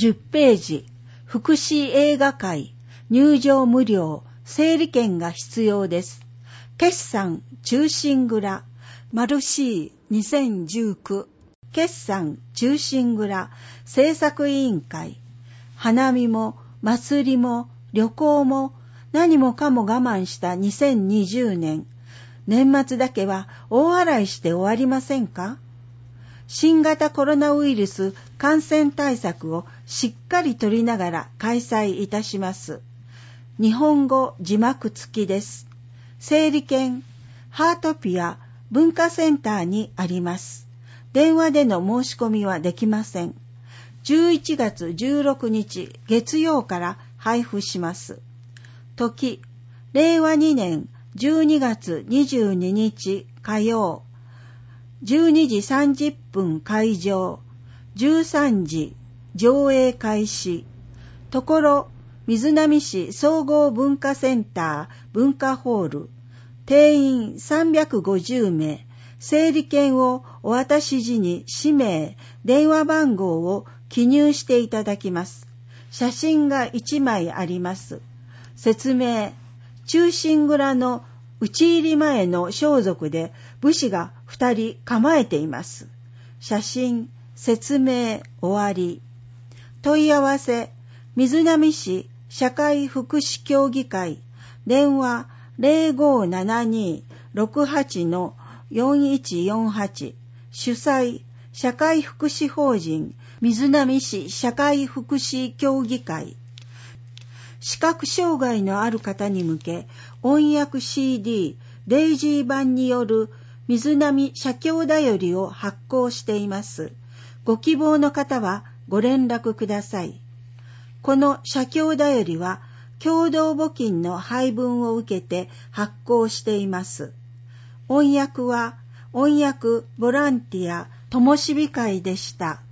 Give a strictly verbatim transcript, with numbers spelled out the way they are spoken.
じゅっページ、福祉映画会、入場無料、整理券が必要です。決算忠臣蔵、マルシーにせんじゅうきゅう、決算忠臣蔵制作委員会、花見も祭りも旅行も何もかも我慢したにせんにじゅうねん、年末だけは大洗いして終わりませんか？新型コロナウイルス感染対策をしっかり取りながら開催いたします。日本語字幕付きです。整理券、ハートピア文化センターにあります。電話での申し込みはできません。じゅういちがつじゅうろくにち月曜から配布します。時、れいわにねんじゅうにがつにじゅうににち火曜、じゅうにじさんじゅっぷん開場、じゅうさんじ上映開始。ところ、瑞浪市総合文化センター文化ホール、定員さんびゃくごじゅうめい、整理券をお渡し時に氏名、電話番号を記入していただきます。写真がいちまいあります。説明、忠臣蔵の討ち入り前の装束で武士が二人構えています。写真、説明、終わり。問い合わせ、瑞浪市社会福祉協議会、電話 ゼロごーななにーろくはちのよんいちよんはち、主催、社会福祉法人瑞浪市社会福祉協議会。視覚障害のある方に向け、音訳 シーディー、デイジー版による瑞浪社協だよりを発行しています。ご希望の方はご連絡ください。この社協だよりは、共同募金の配分を受けて発行しています。音訳は、音訳ボランティアともしび会でした。